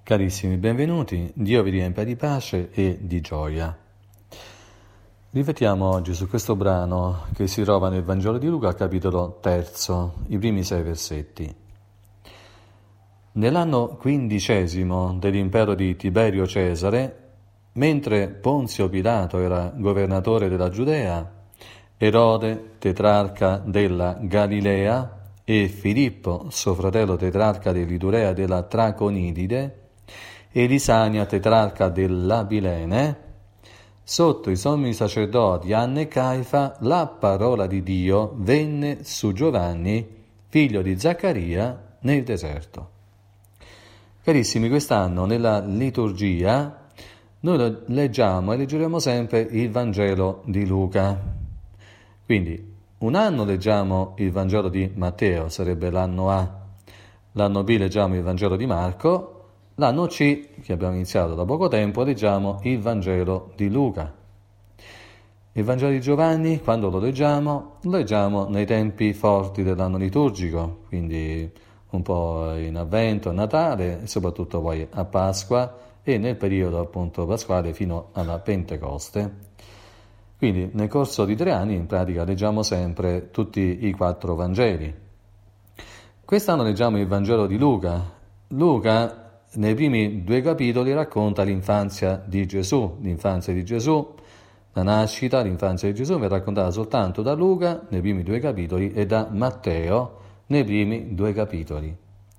Carissimi, benvenuti, Dio vi riempia di pace e di gioia. Riflettiamo oggi su questo brano che si trova nel Vangelo di Luca, capitolo 3, i primi 6 versetti. Nell'anno 15° dell'impero di Tiberio Cesare, mentre Ponzio Pilato era governatore della Giudea, Erode, tetrarca della Galilea, e Filippo, suo fratello tetrarca dell'Iturea e della Traconidide, e Lisania, tetrarca dell'Abilene, sotto i sommi sacerdoti Anna e Caifa, la parola di Dio venne su Giovanni, figlio di Zaccaria, nel deserto. Carissimi, quest'anno nella liturgia noi leggiamo e leggeremo sempre il Vangelo di Luca. Quindi un anno leggiamo il Vangelo di Matteo, sarebbe l'anno A. L'anno B leggiamo il Vangelo di Marco. L'anno C, che abbiamo iniziato da poco tempo, leggiamo il Vangelo di Luca. Il Vangelo di Giovanni, quando lo leggiamo nei tempi forti dell'anno liturgico, quindi un po' in Avvento, a Natale e soprattutto poi a Pasqua e nel periodo appunto pasquale fino alla Pentecoste. Quindi nel corso di 3 anni in pratica leggiamo sempre tutti i 4 Vangeli. Quest'anno leggiamo il Vangelo di Luca. Luca nei primi 2 capitoli racconta l'infanzia di Gesù, la nascita, l'infanzia di Gesù viene raccontata soltanto da Luca nei primi 2 capitoli e da Matteo nei primi 2 capitoli.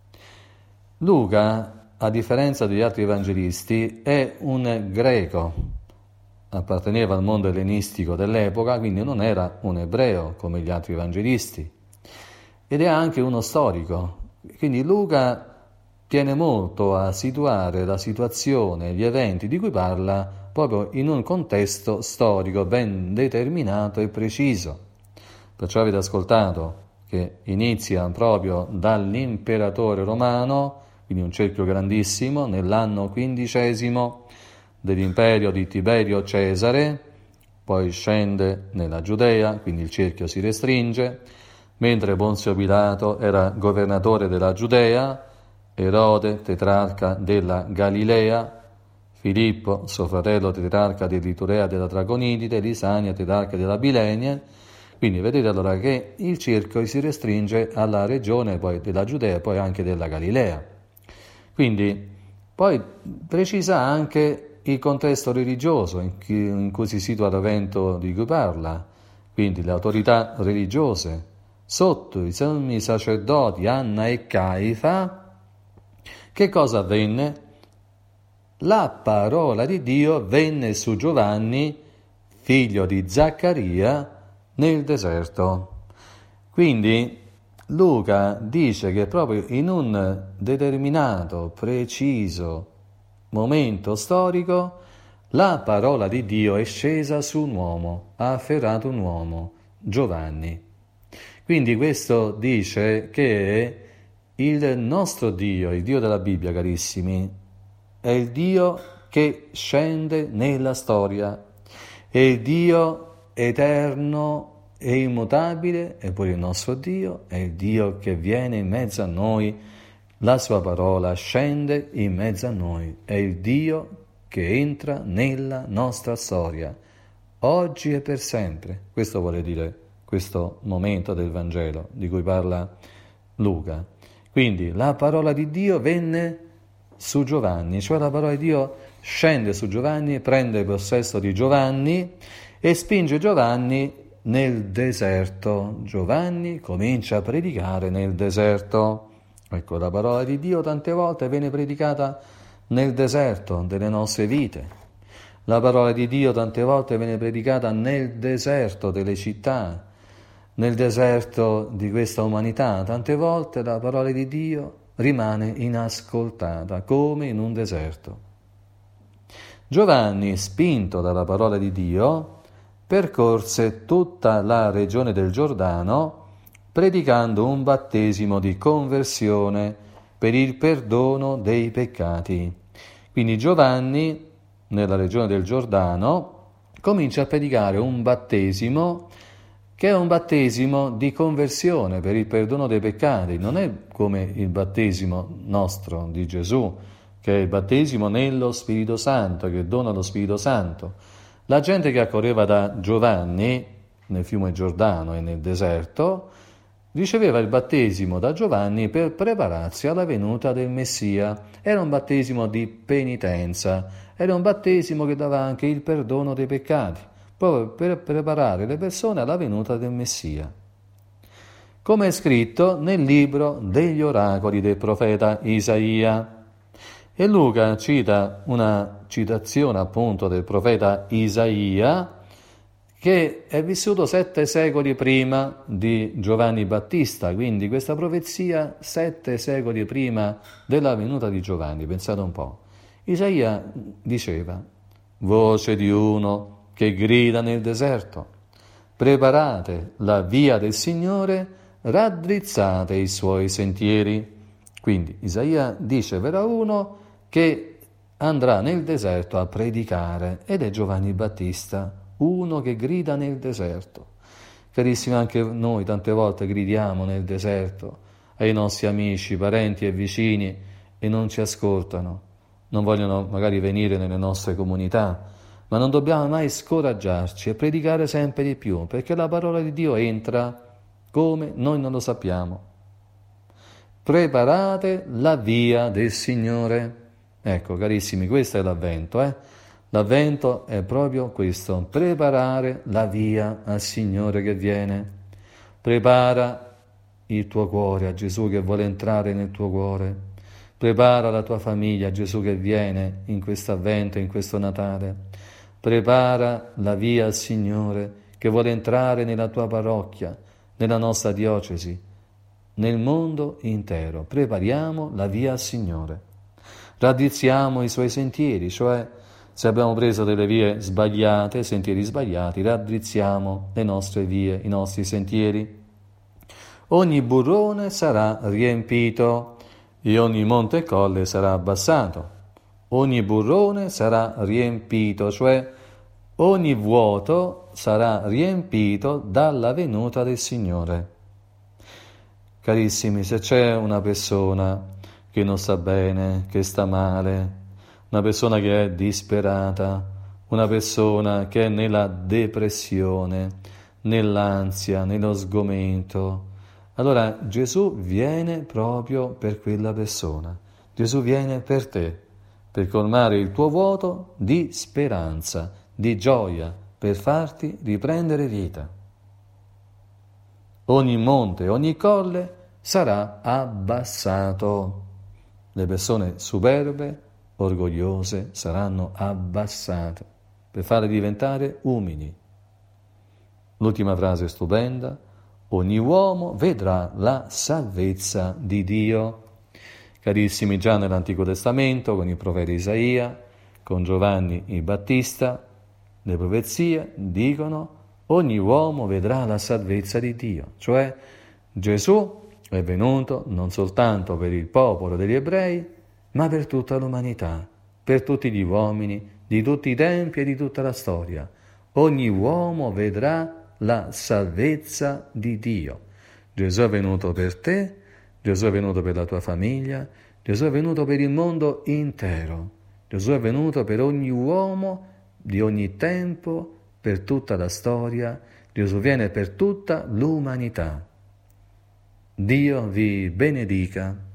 Luca, a differenza degli altri evangelisti, è un greco, apparteneva al mondo ellenistico dell'epoca, quindi non era un ebreo come gli altri evangelisti, ed è anche uno storico. Quindi Luca tiene molto a situare la situazione, gli eventi di cui parla proprio in un contesto storico ben determinato e preciso. Perciò avete ascoltato che inizia proprio dall'imperatore romano, quindi un cerchio grandissimo, nell'anno 15° dell'imperio di Tiberio Cesare, poi scende nella Giudea, quindi il cerchio si restringe, mentre Ponzio Pilato era governatore della Giudea, Erode, tetrarca della Galilea, Filippo, suo fratello tetrarca dell'Iturea della Traconidide, Lisania, tetrarca della Bilenia. Quindi vedete allora che il cerchio si restringe alla regione poi della Giudea e poi anche della Galilea. Quindi poi precisa anche il contesto religioso in cui si situa l'evento di cui parla, quindi le autorità religiose. Sotto i sommi sacerdoti Anna e Caifa, che cosa avvenne? La parola di Dio venne su Giovanni, figlio di Zaccaria, nel deserto. Quindi Luca dice che proprio in un determinato, preciso momento storico la parola di Dio è scesa su un uomo, ha afferrato un uomo, Giovanni. Quindi questo dice che il nostro Dio, il Dio della Bibbia, carissimi, è il Dio che scende nella storia, è il Dio eterno e immutabile, eppure il nostro Dio è il Dio che viene in mezzo a noi, la sua parola scende in mezzo a noi, è il Dio che entra nella nostra storia, oggi e per sempre. Questo vuole dire questo momento del Vangelo di cui parla Luca. Quindi la parola di Dio venne su Giovanni, cioè la parola di Dio scende su Giovanni, prende possesso di Giovanni e spinge Giovanni nel deserto. Giovanni comincia a predicare nel deserto. Ecco, la parola di Dio tante volte viene predicata nel deserto delle nostre vite. La parola di Dio tante volte viene predicata nel deserto delle città, nel deserto di questa umanità. Tante volte la parola di Dio rimane inascoltata, come in un deserto. Giovanni, spinto dalla parola di Dio, percorse tutta la regione del Giordano, predicando un battesimo di conversione per il perdono dei peccati. Quindi Giovanni, nella regione del Giordano, comincia a predicare un battesimo che è un battesimo di conversione per il perdono dei peccati. Non è come il battesimo nostro di Gesù, che è il battesimo nello Spirito Santo, che dona lo Spirito Santo. La gente che accorreva da Giovanni nel fiume Giordano e nel deserto riceveva il battesimo da Giovanni per prepararsi alla venuta del Messia. Era un battesimo di penitenza, era un battesimo che dava anche il perdono dei peccati, proprio per preparare le persone alla venuta del Messia. Come è scritto nel libro degli oracoli del profeta Isaia. E Luca cita una citazione appunto del profeta Isaia, che è vissuto 7 secoli prima di Giovanni Battista, quindi questa profezia 7 secoli prima della venuta di Giovanni, pensate un po'. Isaia diceva: voce di uno che grida nel deserto, preparate la via del Signore, raddrizzate i suoi sentieri. Quindi Isaia dice: verrà uno che andrà nel deserto a predicare, ed è Giovanni Battista, uno che grida nel deserto. Carissimi, anche noi tante volte gridiamo nel deserto ai nostri amici, parenti e vicini e non ci ascoltano, non vogliono magari venire nelle nostre comunità, ma non dobbiamo mai scoraggiarci e predicare sempre di più, perché la parola di Dio entra come noi non lo sappiamo. Preparate la via del Signore. Ecco, carissimi, questo è l'Avvento, L'Avvento è proprio questo, preparare la via al Signore che viene. Prepara il tuo cuore a Gesù che vuole entrare nel tuo cuore. Prepara la tua famiglia a Gesù che viene in questo Avvento, in questo Natale. Prepara la via al Signore che vuole entrare nella tua parrocchia, nella nostra diocesi, nel mondo intero. Prepariamo la via al Signore. Raddrizziamo i suoi sentieri, cioè se abbiamo preso delle vie sbagliate, sentieri sbagliati, raddrizziamo le nostre vie, i nostri sentieri. Ogni burrone sarà riempito e ogni monte e colle sarà abbassato. Ogni burrone sarà riempito, cioè ogni vuoto sarà riempito dalla venuta del Signore. Carissimi, se c'è una persona che non sta bene, che sta male, una persona che è disperata, una persona che è nella depressione, nell'ansia, nello sgomento, allora Gesù viene proprio per quella persona. Gesù viene per te, per colmare il tuo vuoto di speranza, di gioia, per farti riprendere vita. Ogni monte, ogni colle sarà abbassato. Le persone superbe, orgogliose, saranno abbassate per farle diventare umili. L'ultima frase è stupenda: ogni uomo vedrà la salvezza di Dio. Carissimi, già nell'Antico Testamento, con il profeta Isaia, con Giovanni il Battista, le profezie dicono: ogni uomo vedrà la salvezza di Dio, cioè Gesù è venuto non soltanto per il popolo degli ebrei, ma per tutta l'umanità, per tutti gli uomini, di tutti i tempi e di tutta la storia. Ogni uomo vedrà la salvezza di Dio. Gesù è venuto per te, Gesù è venuto per la tua famiglia, Gesù è venuto per il mondo intero. Gesù è venuto per ogni uomo di ogni tempo, per tutta la storia. Gesù viene per tutta l'umanità. Dio vi benedica.